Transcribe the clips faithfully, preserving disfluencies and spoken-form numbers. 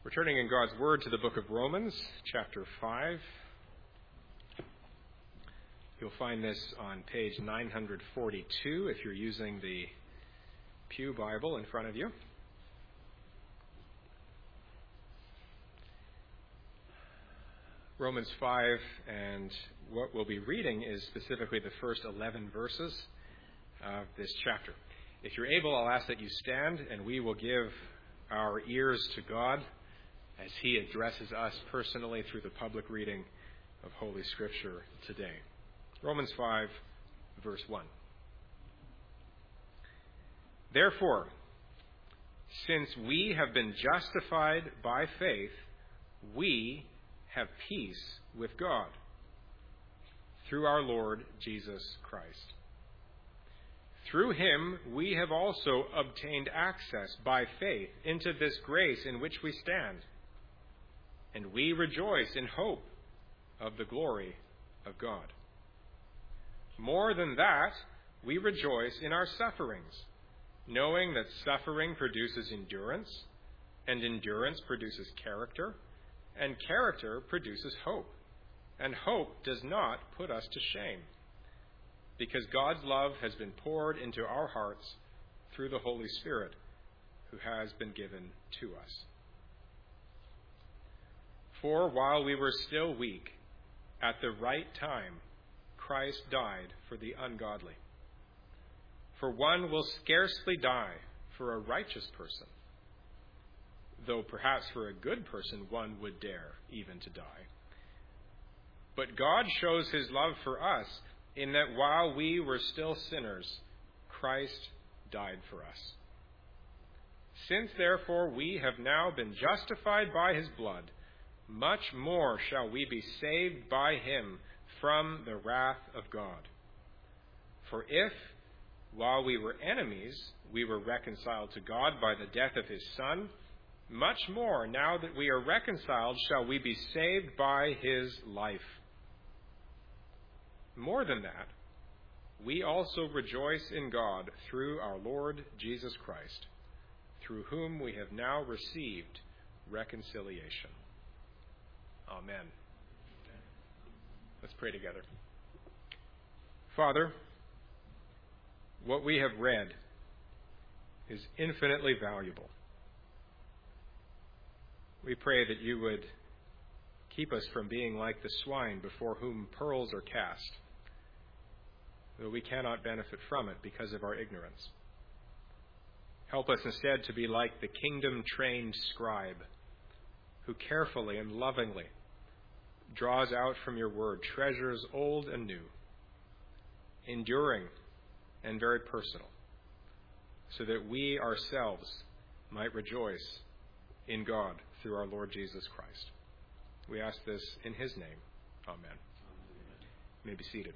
We're turning in God's Word to the book of Romans, chapter five. You'll find this on page nine forty-two if you're using the Pew Bible in front of you. Romans five, and what we'll be reading is specifically the first eleven verses of this chapter. If you're able, I'll ask that you stand, and we will give our ears to God as He addresses us personally through the public reading of Holy Scripture today. Romans five, verse one. Therefore, since we have been justified by faith, we have peace with God through our Lord Jesus Christ. Through Him, we have also obtained access by faith into this grace in which we stand, and we rejoice in hope of the glory of God. More than that, we rejoice in our sufferings, knowing that suffering produces endurance, and endurance produces character, and character produces hope. And hope does not put us to shame, because God's love has been poured into our hearts through the Holy Spirit who has been given to us. For while we were still weak, at the right time, Christ died for the ungodly. For one will scarcely die for a righteous person, though perhaps for a good person one would dare even to die. But God shows His love for us in that while we were still sinners, Christ died for us. Since therefore we have now been justified by His blood, much more shall we be saved by Him from the wrath of God. For if, while we were enemies, we were reconciled to God by the death of His Son, much more, now that we are reconciled, shall we be saved by His life. More than that, we also rejoice in God through our Lord Jesus Christ, through whom we have now received reconciliation. Amen. Let's pray together. Father, what we have read is infinitely valuable. We pray that you would keep us from being like the swine before whom pearls are cast, though we cannot benefit from it because of our ignorance. Help us instead to be like the kingdom-trained scribe, who carefully and lovingly draws out from your word treasures old and new, enduring and very personal, so that we ourselves might rejoice in God through our Lord Jesus Christ. We ask this in His name. Amen. Amen. You may be seated.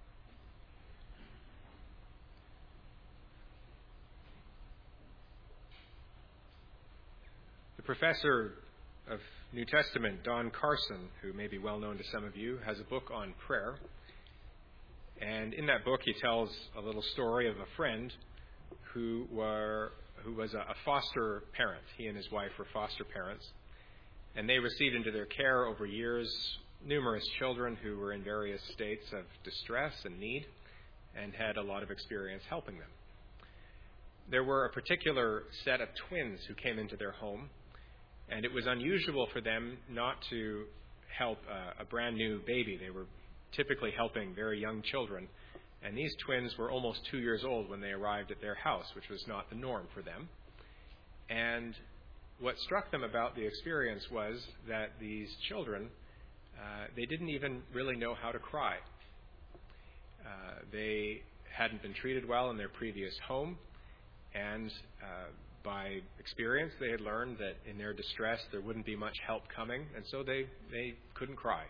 The professor of New Testament, Don Carson, who may be well known to some of you, has a book on prayer. And in that book, he tells a little story of a friend who were who was a, a foster parent. He and his wife were foster parents. And they received into their care over years numerous children who were in various states of distress and need and had a lot of experience helping them. There were a particular set of twins who came into their home, and it was unusual for them not to help a, a brand new baby. They were typically helping very young children, and these twins were almost two years old when they arrived at their house, which was not the norm for them. And what struck them about the experience was that these children, uh, they didn't even really know how to cry. Uh, they hadn't been treated well in their previous home, and uh, by experience they had learned that in their distress there wouldn't be much help coming, and so they, they couldn't cry.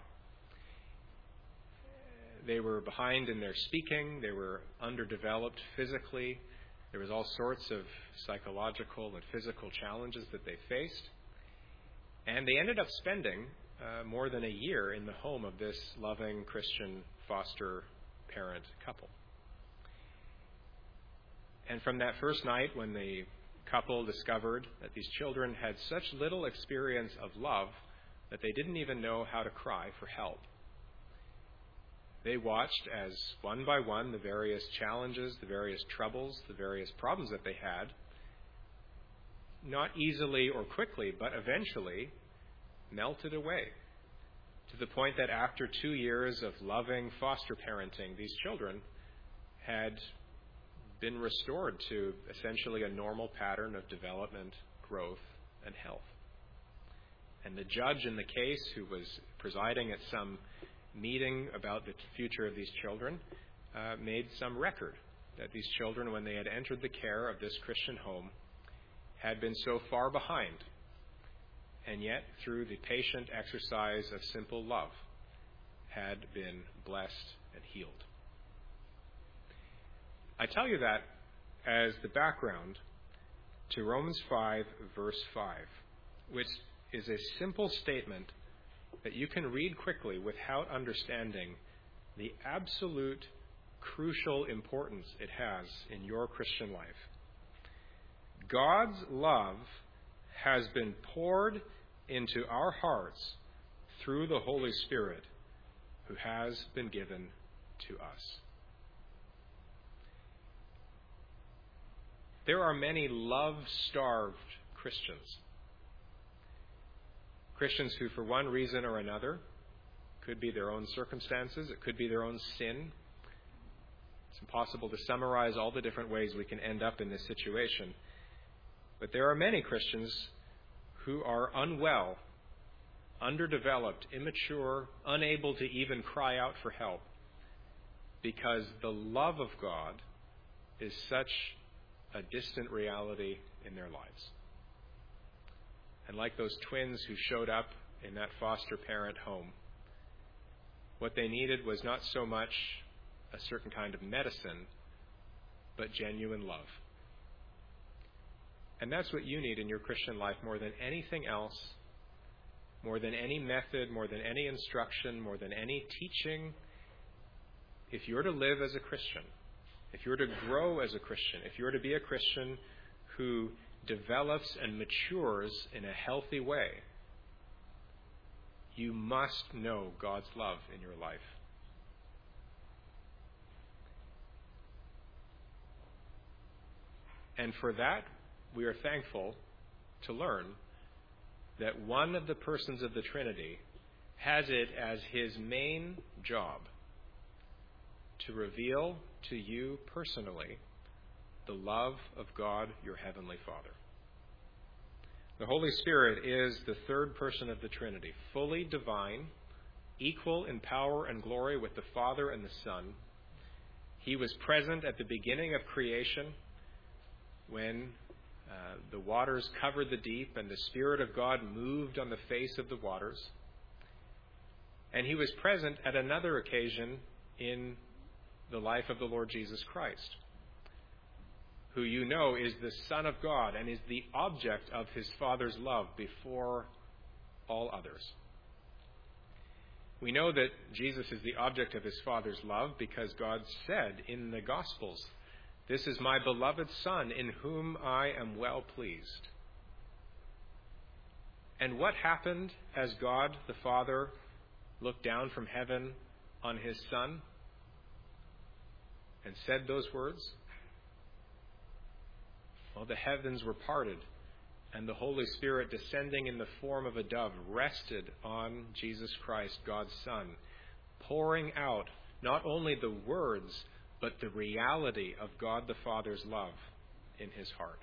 They were behind in their speaking. They were underdeveloped physically. There was all sorts of psychological and physical challenges that they faced. And they ended up spending uh, more than a year in the home of this loving Christian foster parent couple. And from that first night when the couple discovered that these children had such little experience of love that they didn't even know how to cry for help. They watched as one by one the various challenges, the various troubles, the various problems that they had, not easily or quickly, but eventually melted away, to the point that after two years of loving foster parenting, these children had been restored to essentially a normal pattern of development, growth, and health. And the judge in the case, who was presiding at some meeting about the future of these children, uh, made some record that these children, when they had entered the care of this Christian home, had been so far behind, and yet through the patient exercise of simple love had been blessed and healed. I tell you that as the background to Romans five, verse five, which is a simple statement that you can read quickly without understanding the absolute crucial importance it has in your Christian life. God's love has been poured into our hearts through the Holy Spirit who has been given to us. There are many love-starved Christians. Christians who, for one reason or another, could be their own circumstances, it could be their own sin. It's impossible to summarize all the different ways we can end up in this situation. But there are many Christians who are unwell, underdeveloped, immature, unable to even cry out for help, because the love of God is such a distant reality in their lives. And like those twins who showed up in that foster parent home, what they needed was not so much a certain kind of medicine, but genuine love. And that's what you need in your Christian life more than anything else, more than any method, more than any instruction, more than any teaching. If you're to live as a Christian, if you're to grow as a Christian, if you're to be a Christian who develops and matures in a healthy way, you must know God's love in your life. And for that, we are thankful to learn that one of the persons of the Trinity has it as his main job to reveal to you personally the love of God, your Heavenly Father. The Holy Spirit is the third person of the Trinity, fully divine, equal in power and glory with the Father and the Son. He was present at the beginning of creation when uh, the waters covered the deep and the Spirit of God moved on the face of the waters. And he was present at another occasion in the life of the Lord Jesus Christ, who you know is the Son of God and is the object of his Father's love before all others. We know that Jesus is the object of his Father's love because God said in the Gospels, "This is my beloved Son in whom I am well pleased." And what happened as God the Father looked down from heaven on his Son and said those words? Well, the heavens were parted, and the Holy Spirit, descending in the form of a dove, rested on Jesus Christ, God's Son, pouring out not only the words, but the reality of God the Father's love in his heart.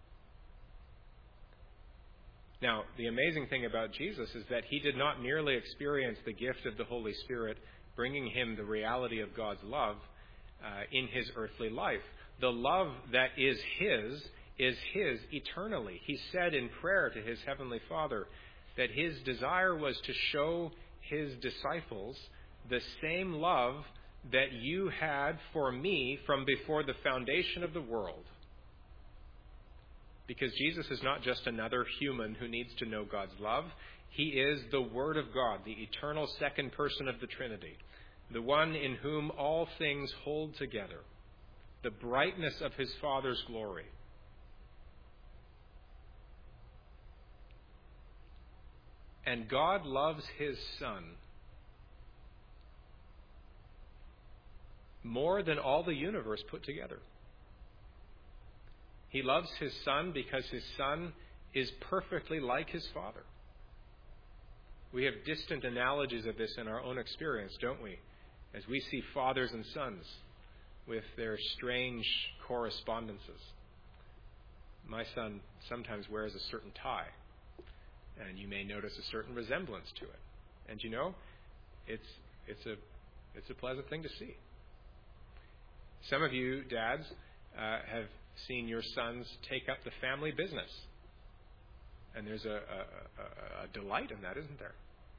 Now, the amazing thing about Jesus is that he did not merely experience the gift of the Holy Spirit, bringing him the reality of God's love uh, in his earthly life. The love that is his is his eternally. He said in prayer to his Heavenly Father that his desire was to show his disciples the same love that you had for me from before the foundation of the world. Because Jesus is not just another human who needs to know God's love. He is the Word of God, the eternal second person of the Trinity, the one in whom all things hold together, the brightness of his Father's glory. And God loves his Son more than all the universe put together. He loves his Son because his Son is perfectly like his Father. We have distant analogies of this in our own experience, don't we? As we see fathers and sons with their strange correspondences. My son sometimes wears a certain tie, and you may notice a certain resemblance to it. And you know, it's it's a it's a pleasant thing to see. Some of you dads uh, have seen your sons take up the family business, and there's a, a, a, a delight in that, isn't there?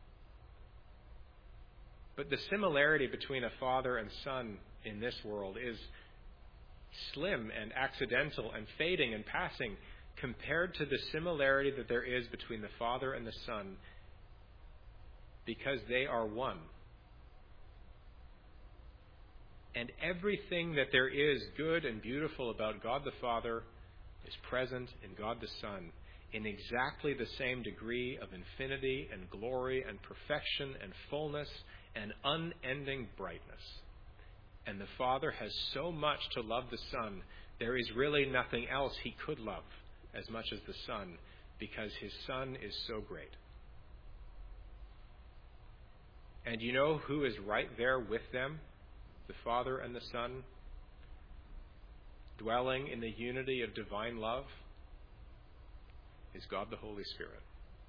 But the similarity between a father and son in this world is slim and accidental and fading and passing compared to the similarity that there is between the Father and the Son, because they are one. And everything that there is good and beautiful about God the Father is present in God the Son in exactly the same degree of infinity and glory and perfection and fullness and unending brightness. And the Father has so much to love the Son, there is really nothing else he could love as much as the Son, because his Son is so great. And you know who is right there with them, the Father and the Son, dwelling in the unity of divine love? Is God the Holy Spirit.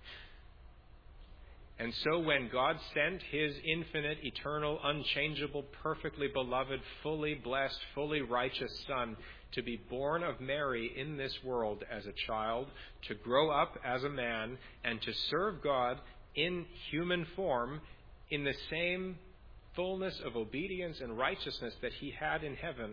And so when God sent his infinite, eternal, unchangeable, perfectly beloved, fully blessed, fully righteous Son to be born of Mary in this world as a child, to grow up as a man, and to serve God in human form in the same fullness of obedience and righteousness that he had in heaven,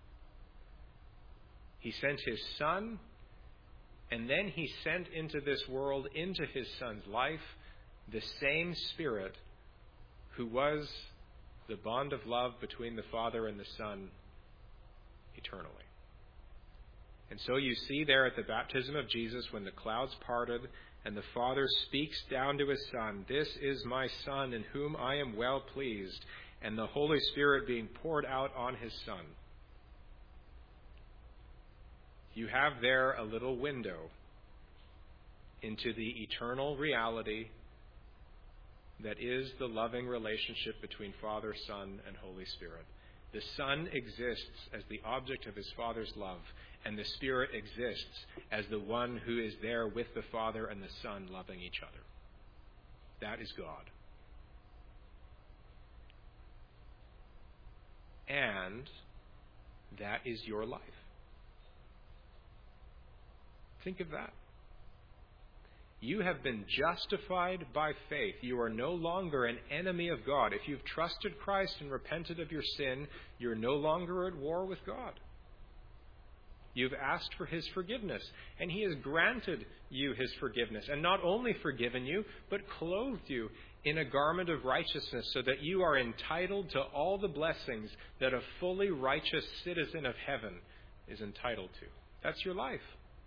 he sent his Son, and then he sent into this world, into his Son's life, the same Spirit who was the bond of love between the Father and the Son eternally. And so you see there at the baptism of Jesus, when the clouds parted and the Father speaks down to his Son, "This is my Son in whom I am well pleased," and the Holy Spirit being poured out on his Son. You have there a little window into the eternal reality that is the loving relationship between Father, Son, and Holy Spirit. The Son exists as the object of his Father's love, and the Spirit exists as the one who is there with the Father and the Son loving each other. That is God. And that is your life. Think of that. You have been justified by faith. You are no longer an enemy of God. If you've trusted Christ and repented of your sin, you're no longer at war with God. You've asked for his forgiveness, and he has granted you his forgiveness, and not only forgiven you, but clothed you in a garment of righteousness so that you are entitled to all the blessings that a fully righteous citizen of heaven is entitled to. That's your life.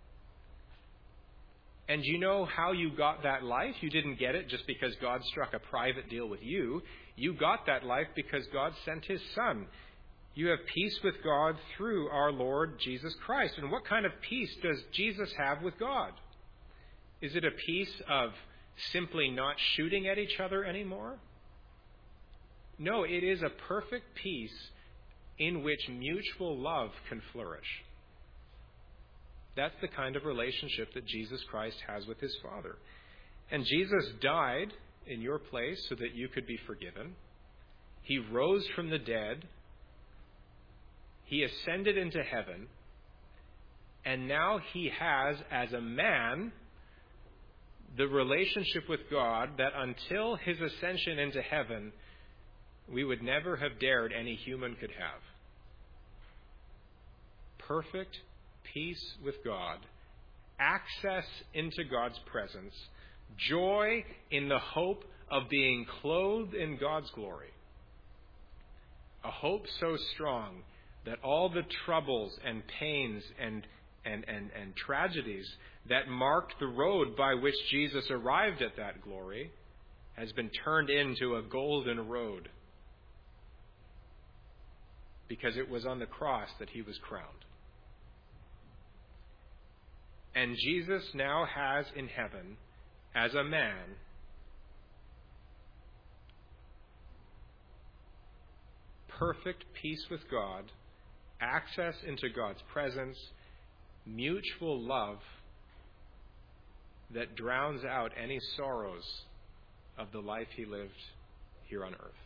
And you know how you got that life? You didn't get it just because God struck a private deal with you. You got that life because God sent his Son. You have peace with God through our Lord Jesus Christ. And what kind of peace does Jesus have with God? Is it a peace of simply not shooting at each other anymore? No, it is a perfect peace in which mutual love can flourish. That's the kind of relationship that Jesus Christ has with his Father. And Jesus died in your place so that you could be forgiven. He rose from the dead. He ascended into heaven. And now he has, as a man, the relationship with God that until his ascension into heaven, we would never have dared any human could have. Perfect peace with God, access into God's presence, joy in the hope of being clothed in God's glory. A hope so strong that all the troubles and pains and, and, and, and tragedies that marked the road by which Jesus arrived at that glory has been turned into a golden road, because it was on the cross that he was crowned. And Jesus now has in heaven, as a man, perfect peace with God, access into God's presence, mutual love that drowns out any sorrows of the life he lived here on earth.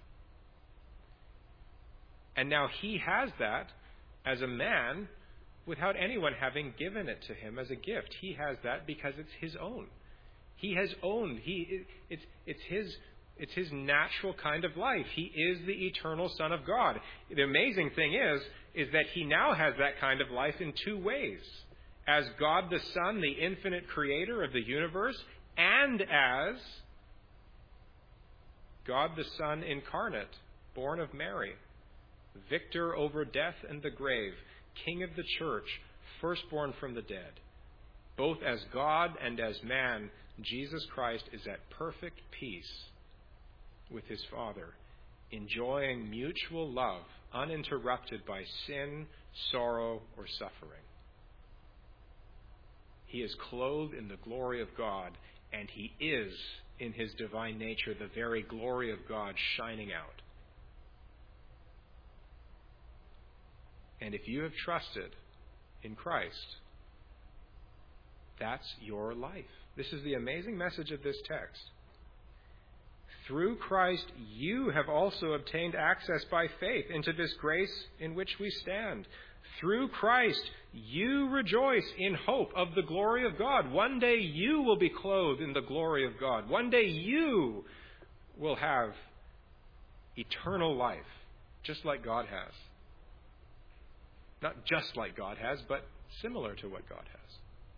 And now he has that as a man without anyone having given it to him as a gift. He has that because it's his own. He has owned. He it's it's his it's his natural kind of life. He is the eternal Son of God. The amazing thing is is that he now has that kind of life in two ways. As God the Son, the infinite creator of the universe, and as God the Son incarnate, born of Mary, victor over death and the grave, King of the church, firstborn from the dead. Both as God and as man, Jesus Christ is at perfect peace with his Father, enjoying mutual love uninterrupted by sin, sorrow, or suffering. He is clothed in the glory of God, and he is, in his divine nature, the very glory of God shining out. And if you have trusted in Christ, that's your life. This is the amazing message of this text. Through Christ, you have also obtained access by faith into this grace in which we stand. Through Christ, you rejoice in hope of the glory of God. One day you will be clothed in the glory of God. One day you will have eternal life, just like God has. Not just like God has, but similar to what God has.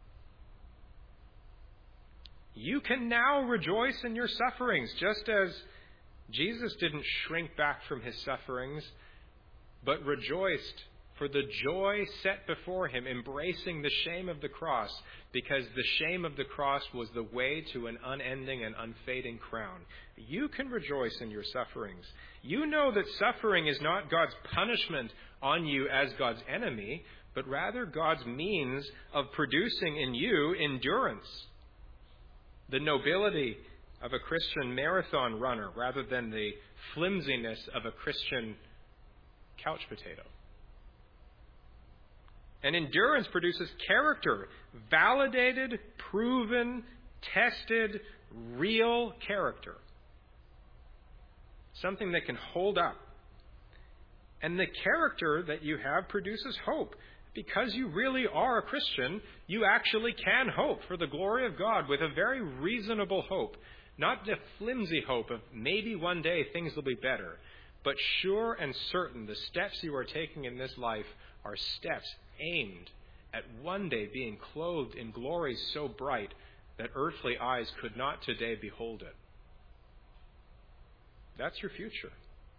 You can now rejoice in your sufferings, just as Jesus didn't shrink back from his sufferings, but rejoiced for the joy set before him, embracing the shame of the cross, because the shame of the cross was the way to an unending and unfading crown. You can rejoice in your sufferings. You know that suffering is not God's punishment on you as God's enemy, but rather God's means of producing in you endurance, the nobility of a Christian marathon runner rather than the flimsiness of a Christian couch potato. And endurance produces character, validated, proven, tested, real character. Something that can hold up. And the character that you have produces hope. Because you really are a Christian, you actually can hope for the glory of God with a very reasonable hope. Not the flimsy hope of maybe one day things will be better, but sure and certain the steps you are taking in this life are steps aimed at one day being clothed in glory so bright that earthly eyes could not today behold it. That's your future.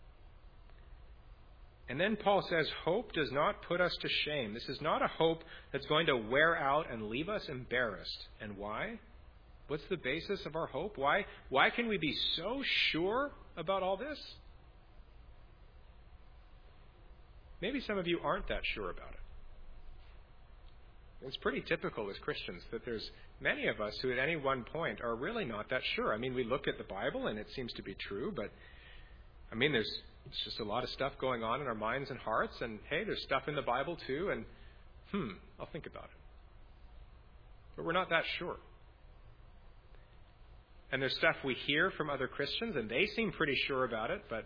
And then Paul says, hope does not put us to shame. This is not a hope that's going to wear out and leave us embarrassed. And why? What's the basis of our hope? Why, why can we be so sure about all this? Maybe some of you aren't that sure about it. It's pretty typical as Christians that there's many of us who at any one point are really not that sure. I mean, we look at the Bible and it seems to be true, but I mean, there's it's just a lot of stuff going on in our minds and hearts, and hey, there's stuff in the Bible too, and hmm, I'll think about it. But we're not that sure. And there's stuff we hear from other Christians, and they seem pretty sure about it, but it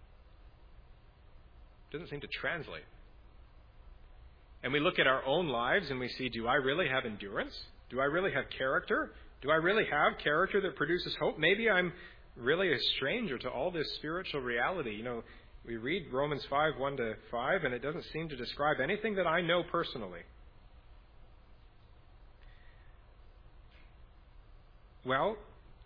doesn't seem to translate. And we look at our own lives and we see, do I really have endurance? Do I really have character? Do I really have character that produces hope? Maybe I'm really a stranger to all this spiritual reality. You know, we read Romans five, one to five, and it doesn't seem to describe anything that I know personally. Well,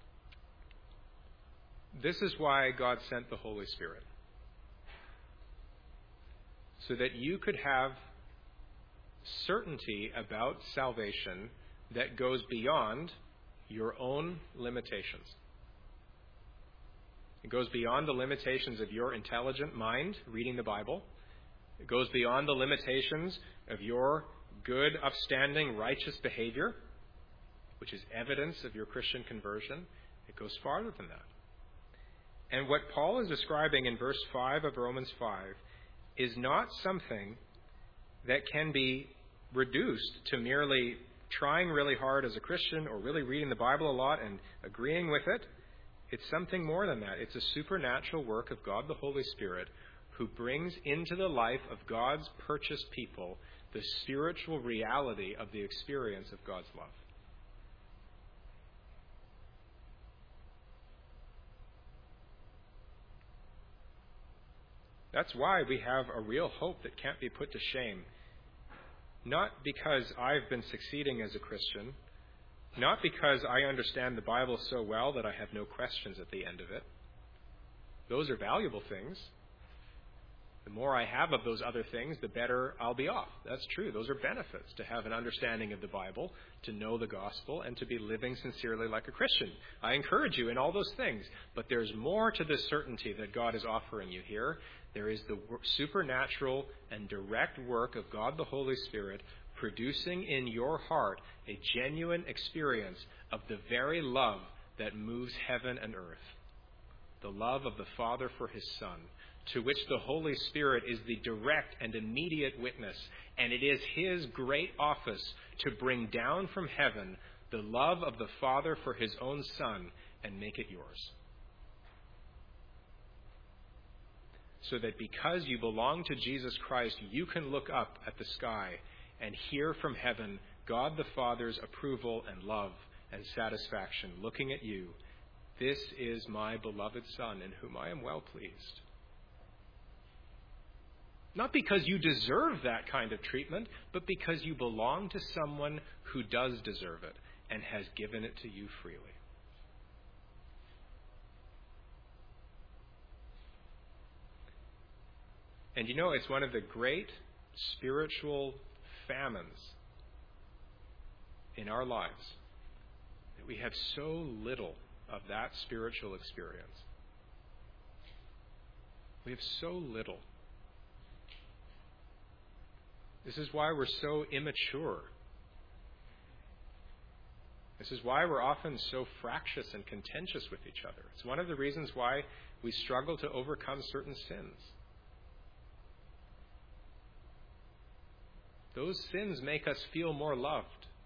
this is why God sent the Holy Spirit. So that you could have certainty about salvation that goes beyond your own limitations. It goes beyond the limitations of your intelligent mind reading the Bible. It goes beyond the limitations of your good, upstanding, righteous behavior, which is evidence of your Christian conversion. It goes farther than that. And what Paul is describing in verse five of Romans five is not something that can be reduced to merely trying really hard as a Christian or really reading the Bible a lot and agreeing with it. It's something more than that. It's a supernatural work of God the Holy Spirit who brings into the life of God's purchased people the spiritual reality of the experience of God's love. That's why we have a real hope that can't be put to shame. Not because I've been succeeding as a Christian, not because I understand the Bible so well that I have no questions at the end of it. Those are valuable things. The more I have of those other things, the better I'll be off. That's true. Those are benefits, to have an understanding of the Bible, to know the gospel, and to be living sincerely like a Christian. I encourage you in all those things. But there's more to this certainty that God is offering you here. There is the supernatural and direct work of God the Holy Spirit producing in your heart a genuine experience of the very love that moves heaven and earth. The love of the Father for His Son, to which the Holy Spirit is the direct and immediate witness. And it is His great office to bring down from heaven the love of the Father for His own Son and make it yours. So that because you belong to Jesus Christ, you can look up at the sky and hear from heaven God the Father's approval and love and satisfaction looking at you. This is my beloved Son in whom I am well pleased. Not because you deserve that kind of treatment, but because you belong to someone who does deserve it and has given it to you freely. And you know, it's one of the great spiritual famines in our lives that we have so little of that spiritual experience. We have so little. This is why we're so immature. This is why we're often so fractious and contentious with each other. It's one of the reasons why we struggle to overcome certain sins. Those sins make us feel more loved.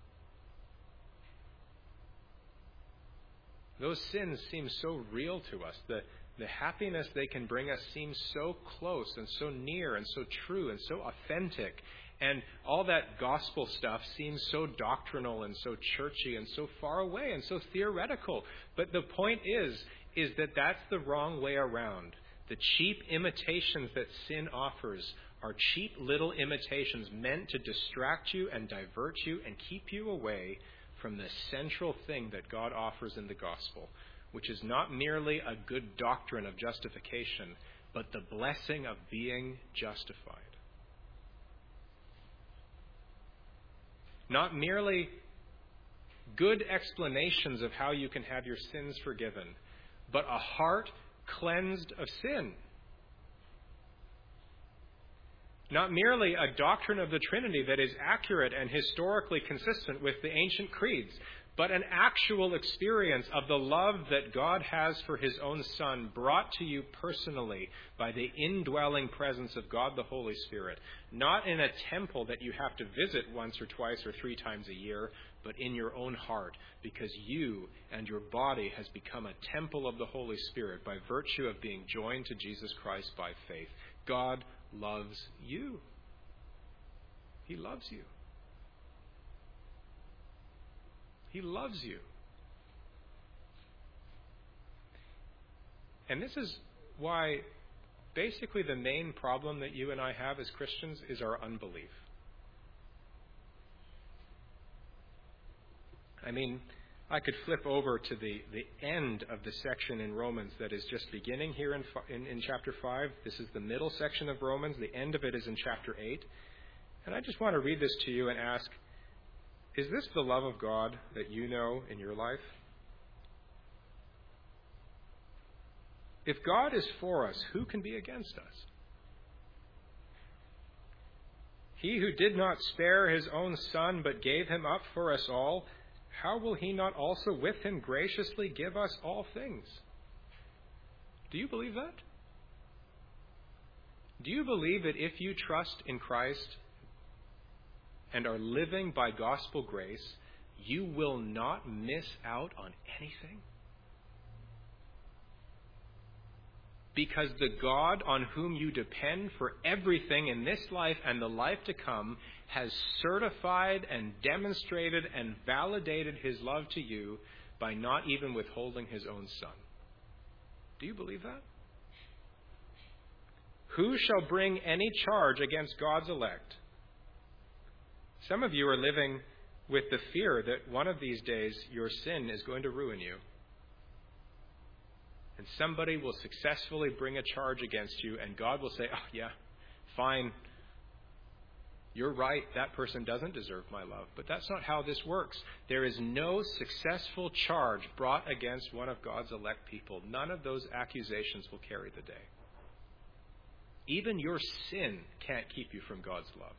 Those sins seem so real to us. The, the happiness they can bring us seems so close and so near and so true and so authentic. And all that gospel stuff seems so doctrinal and so churchy and so far away and so theoretical. But the point is, is that that's the wrong way around. The cheap imitations that sin offers are cheap little imitations meant to distract you and divert you and keep you away from the central thing that God offers in the gospel, which is not merely a good doctrine of justification, but the blessing of being justified. Not merely good explanations of how you can have your sins forgiven, but a heart cleansed of sin. Not merely a doctrine of the Trinity that is accurate and historically consistent with the ancient creeds, but an actual experience of the love that God has for His own Son brought to you personally by the indwelling presence of God the Holy Spirit. Not in a temple that you have to visit once or twice or three times a year, but in your own heart, because you and your body has become a temple of the Holy Spirit by virtue of being joined to Jesus Christ by faith. God loves you. He loves you. He loves you. And this is why basically the main problem that you and I have as Christians is our unbelief. I mean, I could flip over to the, the end of the section in Romans that is just beginning here in, in, in chapter five. This is the middle section of Romans. The end of it is in chapter eight. And I just want to read this to you and ask, is this the love of God that you know in your life? If God is for us, who can be against us? He who did not spare his own Son, but gave him up for us all, how will he not also with him graciously give us all things? Do you believe that? Do you believe that if you trust in Christ and are living by gospel grace, you will not miss out on anything? Because the God on whom you depend for everything in this life and the life to come has certified and demonstrated and validated his love to you by not even withholding his own Son. Do you believe that? Who shall bring any charge against God's elect? Some of you are living with the fear that one of these days your sin is going to ruin you. And somebody will successfully bring a charge against you, and God will say, oh, yeah, fine. You're right. That person doesn't deserve my love. But that's not how this works. There is no successful charge brought against one of God's elect people. None of those accusations will carry the day. Even your sin can't keep you from God's love.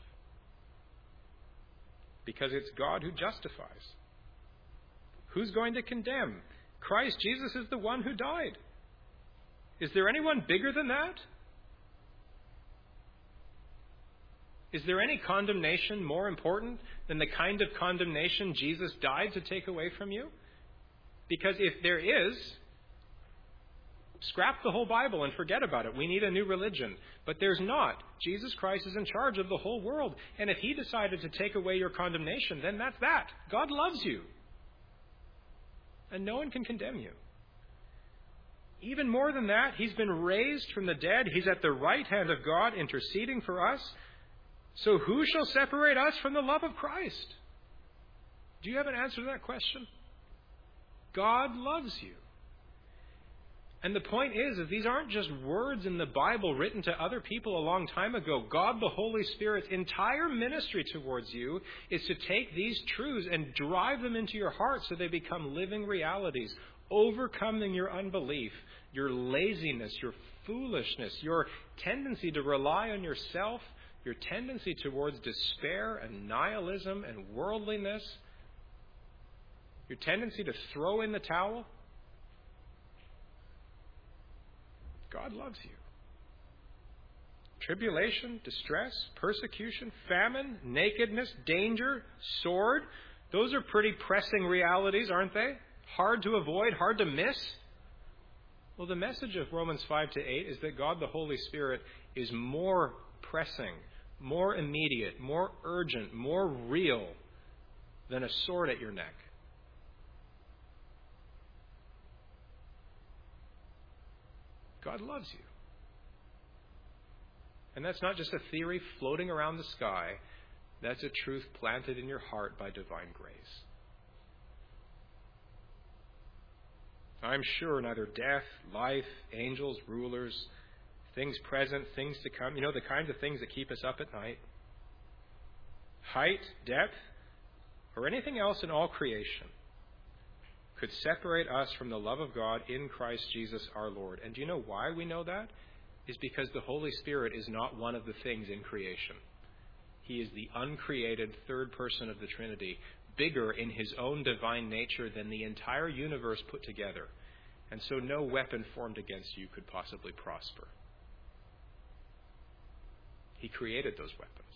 Because it's God who justifies. Who's going to condemn? Christ Jesus is the one who died. Is there anyone bigger than that? Is there any condemnation more important than the kind of condemnation Jesus died to take away from you? Because if there is, scrap the whole Bible and forget about it. We need a new religion. But there's not. Jesus Christ is in charge of the whole world. And if he decided to take away your condemnation, then that's that. God loves you. And no one can condemn you. Even more than that, he's been raised from the dead. He's at the right hand of God interceding for us. So who shall separate us from the love of Christ? Do you have an answer to that question? God loves you. And the point is, is these aren't just words in the Bible written to other people a long time ago. God, the Holy Spirit's entire ministry towards you is to take these truths and drive them into your heart so they become living realities, overcoming your unbelief, your laziness, your foolishness, your tendency to rely on yourself, your tendency towards despair and nihilism and worldliness, your tendency to throw in the towel. God loves you. Tribulation, distress, persecution, famine, nakedness, danger, sword. Those are pretty pressing realities, aren't they? Hard to avoid, hard to miss. Well, the message of Romans five to eight is that God the Holy Spirit is more pressing, more immediate, more urgent, more real than a sword at your neck. God loves you. And that's not just a theory floating around the sky. That's a truth planted in your heart by divine grace. I'm sure neither death, life, angels, rulers, things present, things to come, you know, the kinds of things that keep us up at night, height, depth, or anything else in all creation could separate us from the love of God in Christ Jesus our Lord. And do you know why we know that? Is because the Holy Spirit is not one of the things in creation. He is the uncreated third person of the Trinity, bigger in his own divine nature than the entire universe put together. And so no weapon formed against you could possibly prosper. He created those weapons.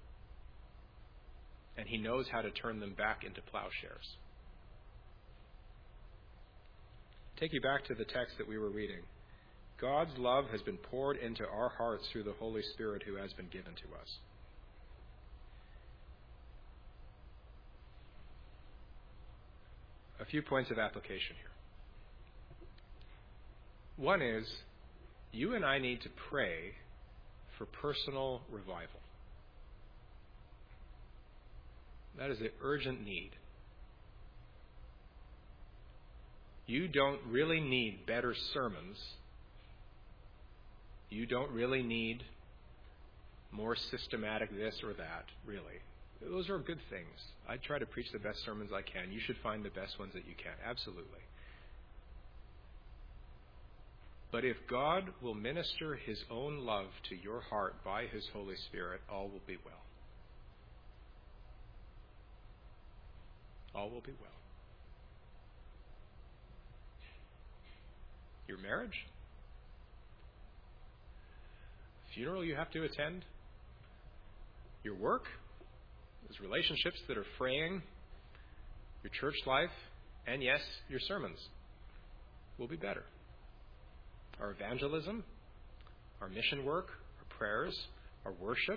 And he knows how to turn them back into plowshares. Take you back to the text that we were reading. God's love has been poured into our hearts through the Holy Spirit who has been given to us. A few points of application here. One is, you and I need to pray for personal revival. That is an urgent need. You don't really need better sermons. You don't really need more systematic this or that, really. Those are good things. I try to preach the best sermons I can. You should find the best ones that you can. Absolutely. But if God will minister his own love to your heart by his Holy Spirit, all will be well. All will be well. Your marriage? Funeral you have to attend? Your work? Those relationships that are fraying? Your church life? And yes, your sermons will be better. Our evangelism, our mission work, our prayers, our worship.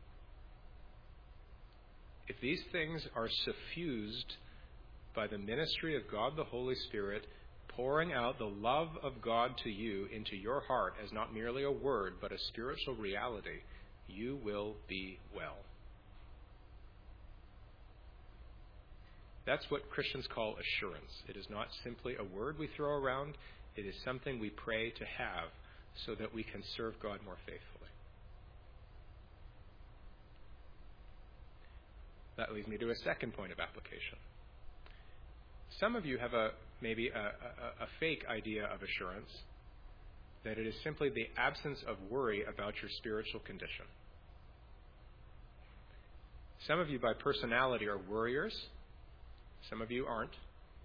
If these things are suffused by the ministry of God the Holy Spirit, pouring out the love of God to you into your heart as not merely a word, but a spiritual reality, you will be well. That's what Christians call assurance. It is not simply a word we throw around. It is something we pray to have so that we can serve God more faithfully. That leads me to a second point of application. Some of you have a maybe a, a, a fake idea of assurance, that it is simply the absence of worry about your spiritual condition. Some of you by personality are worriers. Some of you aren't.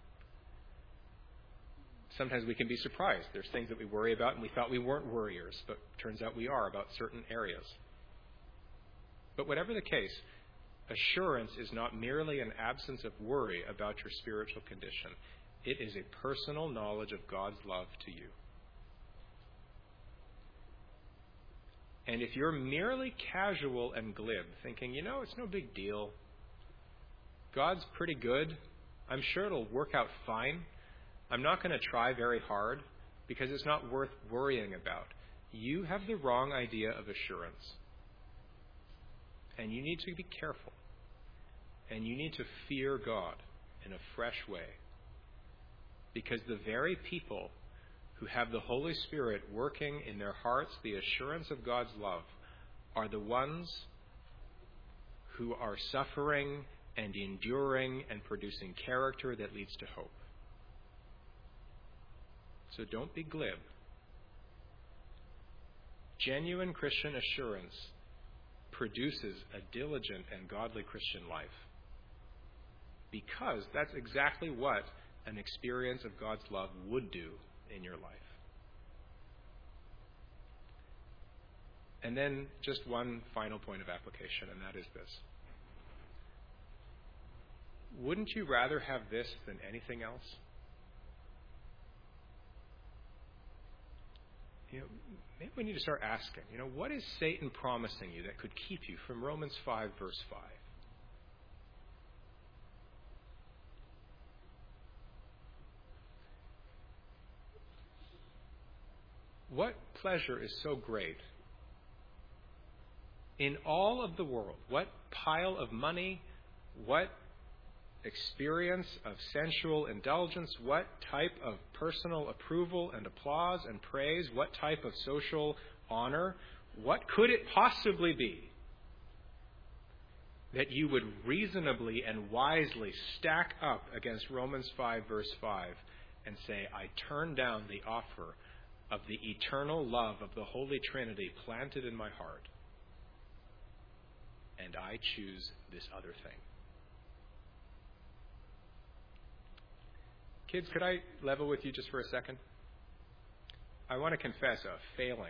Sometimes we can be surprised. There's things that we worry about and we thought we weren't worriers, but turns out we are about certain areas. But whatever the case, assurance is not merely an absence of worry about your spiritual condition. It is a personal knowledge of God's love to you. And if you're merely casual and glib, thinking, you know, it's no big deal. God's pretty good. I'm sure it'll work out fine. I'm not going to try very hard because it's not worth worrying about. You have the wrong idea of assurance. And you need to be careful. And you need to fear God in a fresh way. Because the very people who have the Holy Spirit working in their hearts the assurance of God's love are the ones who are suffering and enduring and producing character that leads to hope. So don't be glib. Genuine Christian assurance produces a diligent and godly Christian life. Because that's exactly what an experience of God's love would do in your life. And then just one final point of application, and that is this. Wouldn't you rather have this than anything else? You know, maybe we need to start asking, you know, what is Satan promising you that could keep you from Romans five, verse five? What pleasure is so great in all of the world? What pile of money, what experience of sensual indulgence, what type of personal approval and applause and praise, what type of social honor, what could it possibly be that you would reasonably and wisely stack up against Romans five, verse five, and say, I turn down the offer of the eternal love of the Holy Trinity planted in my heart, and I choose this other thing? Kids, could I level with you just for a second? I want to confess a failing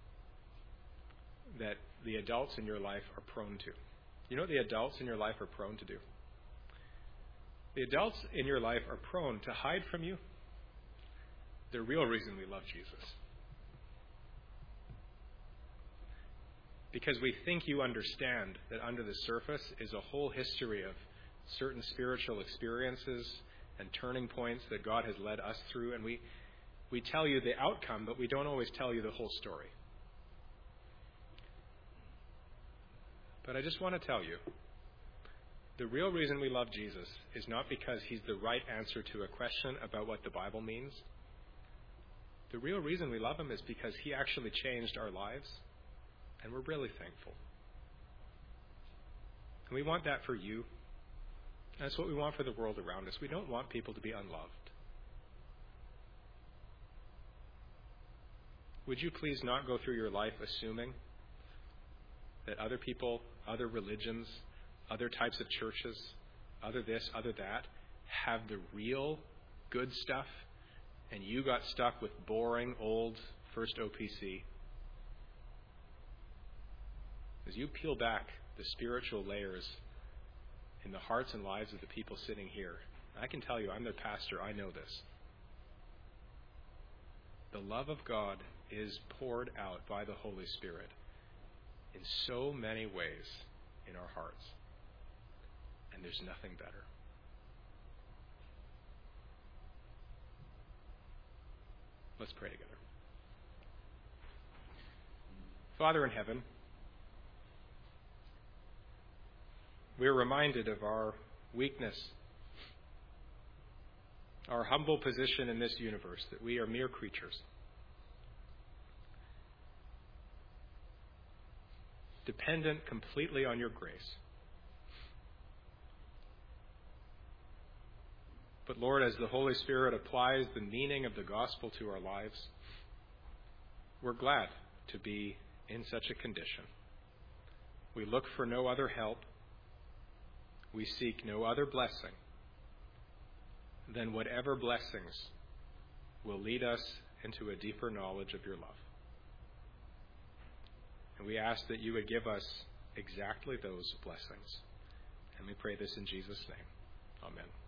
that the adults in your life are prone to. You know what the adults in your life are prone to do? The adults in your life are prone to hide from you the real reason we love Jesus. Because we think you understand that under the surface is a whole history of certain spiritual experiences and turning points that God has led us through, and we, we tell you the outcome, but we don't always tell you the whole story. But I just want to tell you, the real reason we love Jesus is not because he's the right answer to a question about what the Bible means. The real reason we love him is because he actually changed our lives, and we're really thankful. And we want that for you. That's what we want for the world around us. We don't want people to be unloved. Would you please not go through your life assuming that other people, other religions, other types of churches, other this, other that, have the real good stuff, and you got stuck with boring, old First O P C? As you peel back the spiritual layers in the hearts and lives of the people sitting here, I can tell you, I'm their pastor, I know this. The love of God is poured out by the Holy Spirit in so many ways in our hearts. And there's nothing better. Let's pray together. Father in heaven, we are reminded of our weakness, our humble position in this universe, that we are mere creatures, dependent completely on your grace. But Lord, as the Holy Spirit applies the meaning of the gospel to our lives, we're glad to be in such a condition. We look for no other help. We seek no other blessing than whatever blessings will lead us into a deeper knowledge of your love. And we ask that you would give us exactly those blessings. And we pray this in Jesus' name. Amen.